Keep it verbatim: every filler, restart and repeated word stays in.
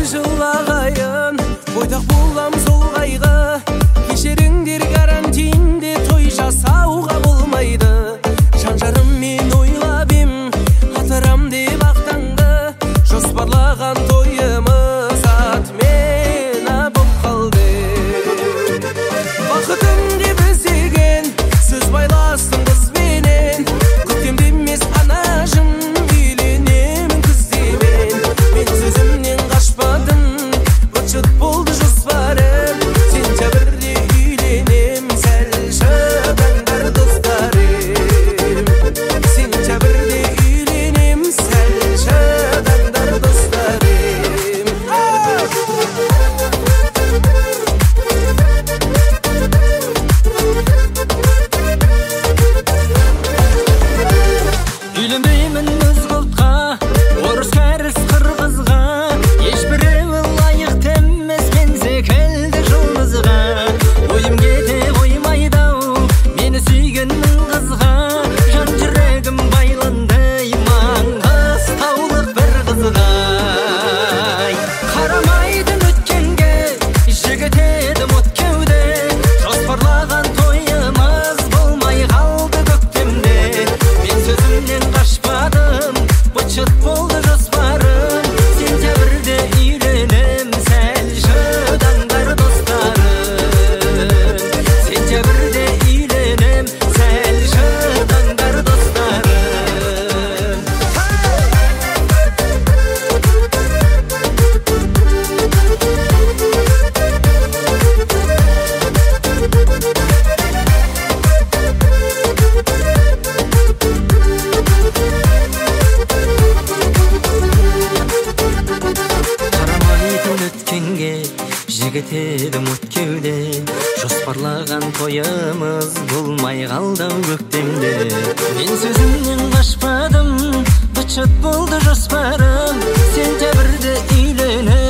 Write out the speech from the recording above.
жылағайын, бойдақ болам сол қайғы. Кешіріңдер, карантинде той жасауға болмайды. Жан-жарым мен ойлап ем, атырам деп ақтаңды. Жоспарлаған тойымыз атмена боп қалды. Бақытым деп іздеген сөз байластың қызбенен. Көктемде емес анажым, үйленемін күздемен. Мен сөзімнен қашпадым, быт-шыт болды жоспарым. Сентябрьде үйленем, сәл шыдаңдар достарым. Сентябрьде үйленем, сәл шыдаңдар достарым. Үйленбеймін өз құлтқа, орыс кәріс қырғызға. Ешбіреуі лайықты емес мен секілді жұлдызға. Ойым кете қоймайды-ау мені сүйгенмін қызға. Жан жүрегім байланды маңғыс таулық бір қызға. Қарамайдың өткенге, жігіт едім от кеуде. Жоспарлаған тойымыз болмай қалды көктемде. Мен сөзімнен қашпадым, быт-шыт болды жоспарым. Сентябрьде үйленем, сәл шыдаңдар достарым. Сентябрьде үйленем, сәл шыдаңдар достарым. Қарамайтын өткенге, жігіт едім от кеуде. Жоспарлаған тойымыз болмай қалды көктемде. Мен сөзімнен қашпадым, быт-шыт болды жоспарым. Сентябрьде үйленем,